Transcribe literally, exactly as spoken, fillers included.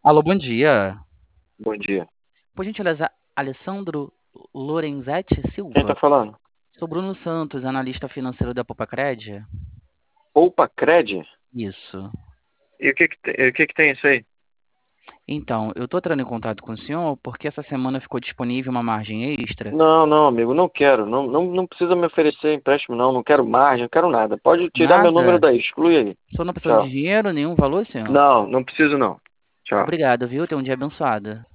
Alô, bom dia. Bom dia. Por gentileza, Alessandro Lorenzetti Quem tá Silva. falando? Sou Bruno Santos, analista financeiro da Popacred. Opa, Cred? Isso. E o que que, tem- o que que tem isso aí? Então, eu estou entrando em contato com o senhor porque essa semana ficou disponível uma margem extra. Não, não, amigo, não quero. Não, não, não precisa me oferecer empréstimo, não. Não quero margem, não quero nada. Pode tirar meu número Nada? daí, exclui aí. O senhor não precisa de Tchau. dinheiro, nenhum valor, senhor? Não, não preciso não. Tchau. Obrigado, viu? Tenha um dia abençoado.